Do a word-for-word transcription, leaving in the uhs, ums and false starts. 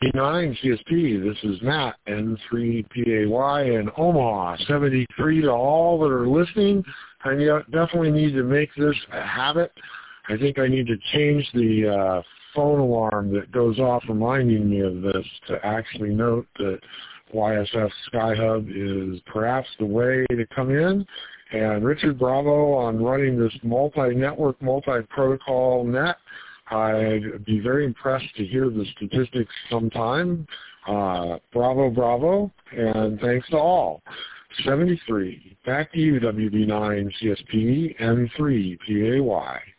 B nine C S P, this is Matt, N three P A Y in Omaha, seventy-three to all that are listening. I definitely need to make this a habit. I think I need to change the uh, phone alarm that goes off reminding me of this to actually note that Y S F Skyhub is perhaps the way to come in. And Richard, bravo on running this multi-network, multi-protocol net. I'd be very impressed to hear the statistics sometime. Uh, bravo, bravo, and thanks to all. seventy-three, back to you, W B nine C S P, N three P A Y.